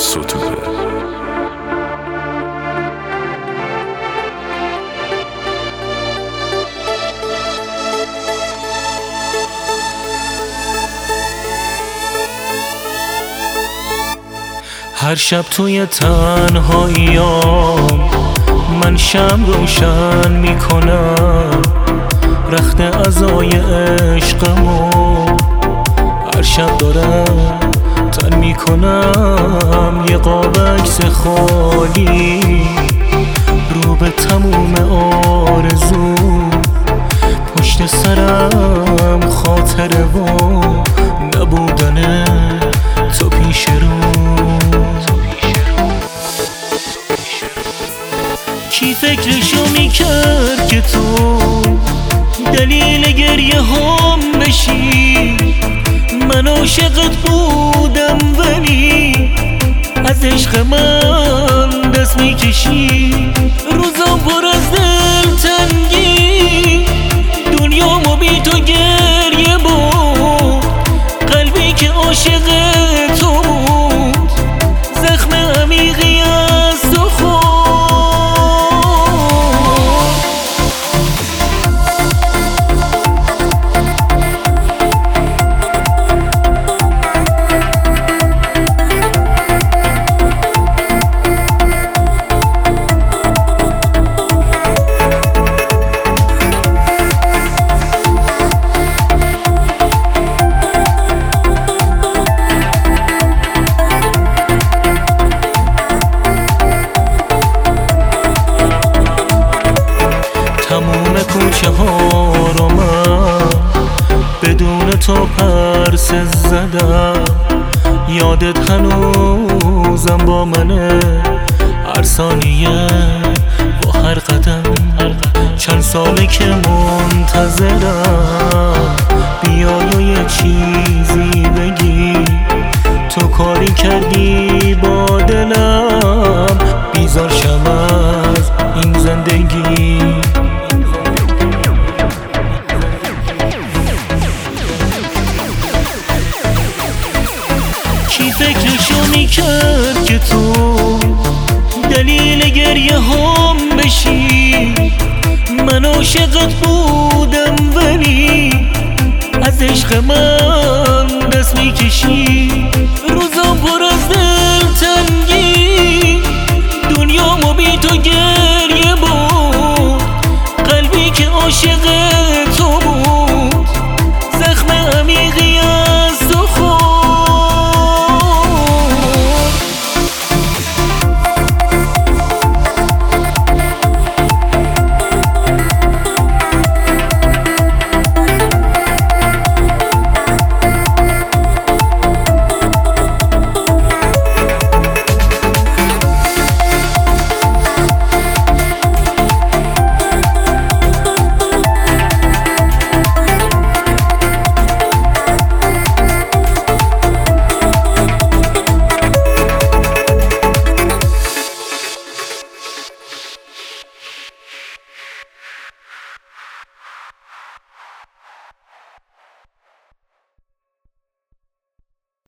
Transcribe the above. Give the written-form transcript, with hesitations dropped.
ستوده. هر شب توی تنهاییام من شمع روشن میکنم، رخت عزای عشقمو هر شب دارم تن میکنم. یه قاب عکس خالی رو به تموم آرزو، پشت سرم خاطره و نبودن تو پیش رو. کی فکرشو میکرد که تو دلیل گریه هم بشی؟ من عاشقت بودم ولی از عشق من دست میکشی. روزام پر از دلتنگی، دنیامو بی تو گریه بود. قلبی که عاشق تو بود زخم عمیقی از تو خورد. تموم کوچه ها رو من بدون تو پرسه زدم. یادت هنوزم با منه، هر ثانیه با هر قدم. چند ساله که منتظرم بیای و یه چیزی بگی. تو کاری کردی با دلم بیزار شم از این زندگی. کی فکرشو میکرد که تو دلیل گریه هم بشی؟ من عاشقت بودم ولی از عشق من دست میکشی. روزام پر از دلتنگی، دنیامو بی تو گریه بود. قلبی که عاشق